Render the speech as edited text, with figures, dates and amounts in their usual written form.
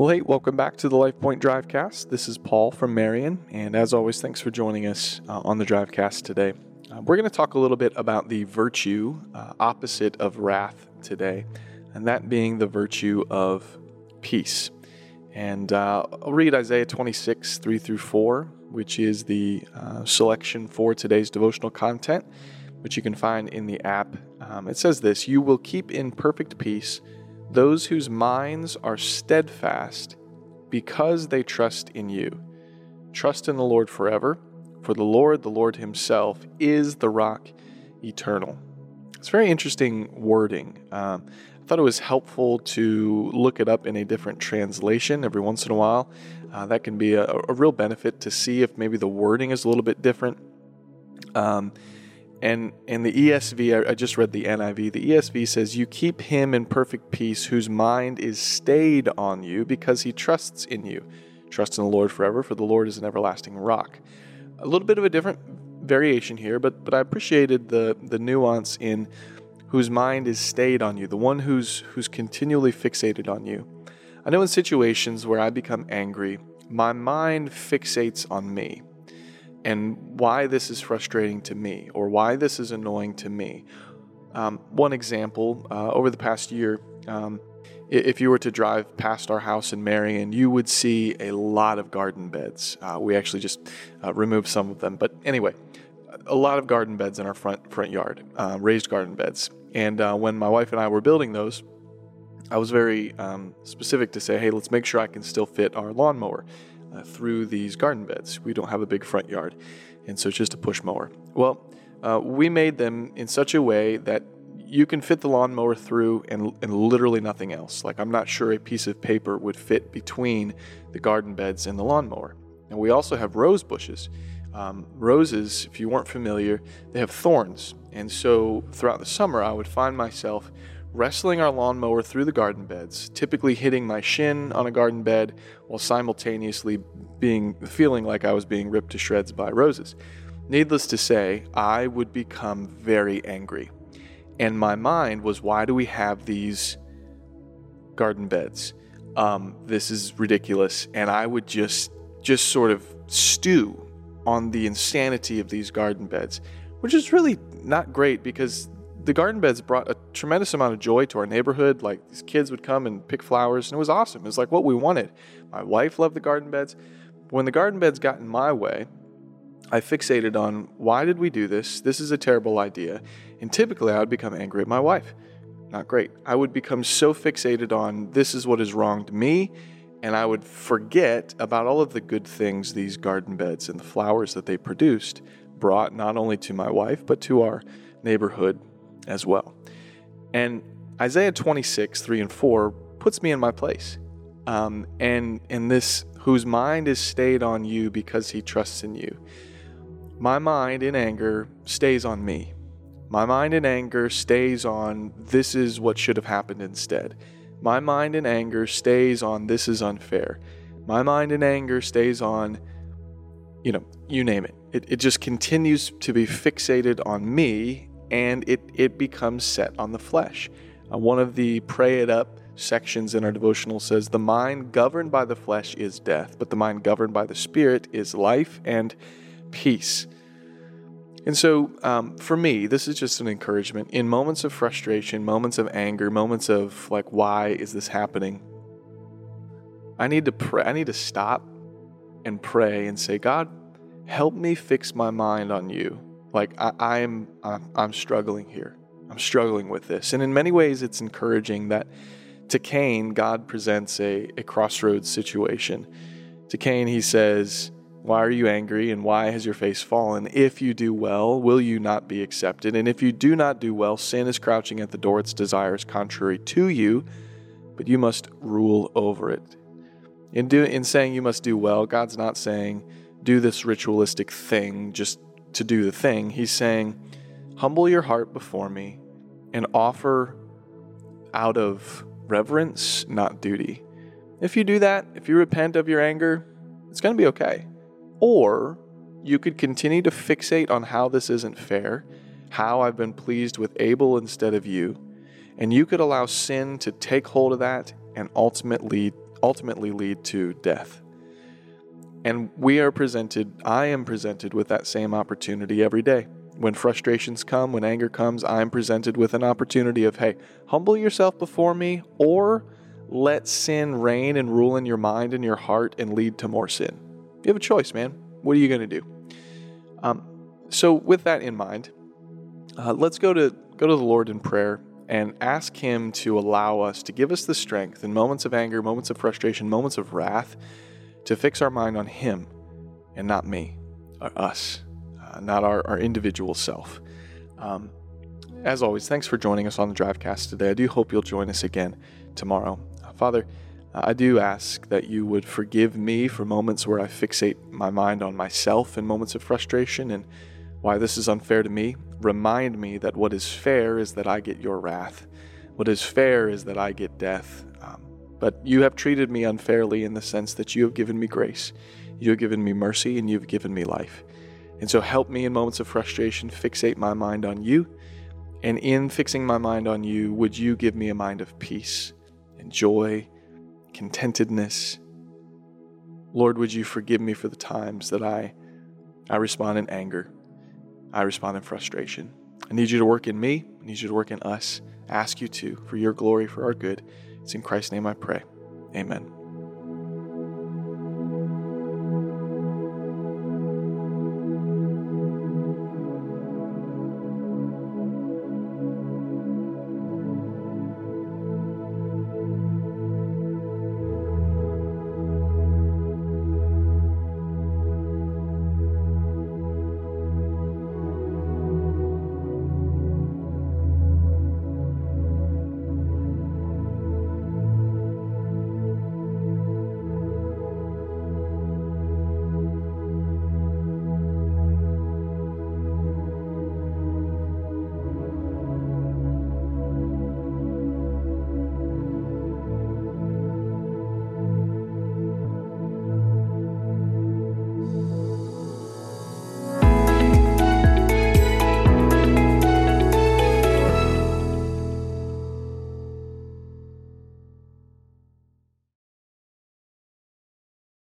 Well, hey, welcome back to the LifePoint Drivecast. This is Paul from Marion, and as always, thanks for joining us on the Drivecast today. We're going to talk a little bit about the virtue opposite of wrath today, and that being the virtue of peace. And I'll read Isaiah 26, 3 through 4, which is the selection for today's devotional content, which you can find in the app. It says this: "You will keep in perfect peace those whose minds are steadfast because they trust in you. Trust in the Lord forever, for the Lord himself, is the rock eternal." It's very interesting wording. I thought it was helpful to look it up in a different translation every once in a while. That can be a real benefit to see if maybe the wording is a little bit different. And in the ESV, I just read the NIV, the ESV says, "You keep him in perfect peace whose mind is stayed on you because he trusts in you. Trust in the Lord forever, for the Lord is an everlasting rock." A little bit of a different variation here, but I appreciated the nuance in whose mind is stayed on you, the one who's continually fixated on you. I know in situations where I become angry, my mind fixates on me, and why this is frustrating to me, or why this is annoying to me. One example, over the past year, if you were to drive past our house in Marion, you would see a lot of garden beds. We actually just removed some of them. But anyway, a lot of garden beds in our front yard, raised garden beds. And when my wife and I were building those, I was very specific to say, hey, let's make sure I can still fit our lawnmower through these garden beds. We don't have a big front yard, and so it's just a push mower. Well, we made them in such a way that you can fit the lawnmower through and literally nothing else. Like, I'm not sure a piece of paper would fit between the garden beds and the lawnmower. And we also have rose bushes. Roses, if you weren't familiar, they have thorns. And so throughout the summer, I would find myself wrestling our lawnmower through the garden beds, typically hitting my shin on a garden bed while simultaneously feeling like I was being ripped to shreds by roses. Needless to say, I would become very angry. And my mind was, why do we have these garden beds? This is ridiculous. And I would just sort of stew on the insanity of these garden beds, which is really not great because the garden beds brought a tremendous amount of joy to our neighborhood. Like, these kids would come and pick flowers, and it was awesome. It was like what we wanted. My wife loved the garden beds. When the garden beds got in my way, I fixated on, why did we do this? This is a terrible idea. And typically I would become angry at my wife. Not great. I would become so fixated on, this is what has wronged me, and I would forget about all of the good things these garden beds and the flowers that they produced brought not only to my wife, but to our neighborhood as well. And Isaiah 26, 3 and 4 puts me in my place. And this, whose mind is stayed on you because he trusts in you. My mind in anger stays on me. My mind in anger stays on, this is what should have happened instead. My mind in anger stays on, this is unfair. My mind in anger stays on, you name it. It just continues to be fixated on me, and it becomes set on the flesh. One of the Pray It Up sections in our devotional says, "The mind governed by the flesh is death, but the mind governed by the Spirit is life and peace." And so for me, this is just an encouragement. In moments of frustration, moments of anger, moments of like, why is this happening? I need to pray. I need to stop and pray and say, God, help me fix my mind on you. Like, I'm struggling here. I'm struggling with this. And in many ways, it's encouraging that to Cain, God presents a crossroads situation. To Cain, he says, why are you angry, and why has your face fallen? If you do well, will you not be accepted? And if you do not do well, sin is crouching at the door. Its desire is contrary to you, but you must rule over it. In saying you must do well, God's not saying do this ritualistic thing just to do the thing. He's saying, humble your heart before me and offer out of reverence, not duty. If you do that, if you repent of your anger, it's going to be okay. Or you could continue to fixate on how this isn't fair, how I've been pleased with Abel instead of you, and you could allow sin to take hold of that and ultimately ultimately lead to death. And I am presented with that same opportunity every day. When frustrations come, when anger comes, I'm presented with an opportunity of, hey, humble yourself before me, or let sin reign and rule in your mind and your heart and lead to more sin. You have a choice, man. What are you going to do? So with that in mind, let's go to the Lord in prayer and ask Him to allow us, to give us the strength in moments of anger, moments of frustration, moments of wrath, to fix our mind on Him and not me, or us, not our individual self. As always, thanks for joining us on the Drivecast today. I do hope you'll join us again tomorrow. Father, I do ask that you would forgive me for moments where I fixate my mind on myself in moments of frustration and why this is unfair to me. Remind me that what is fair is that I get your wrath. What is fair is that I get death. But you have treated me unfairly in the sense that you have given me grace. You have given me mercy, and you've given me life. And so help me in moments of frustration fixate my mind on you. And in fixing my mind on you, would you give me a mind of peace and joy, contentedness? Lord, would you forgive me for the times that I respond in anger, I respond in frustration. I need you to work in me. I need you to work in us. I ask you to, for your glory, for our good. It's in Christ's name I pray. Amen.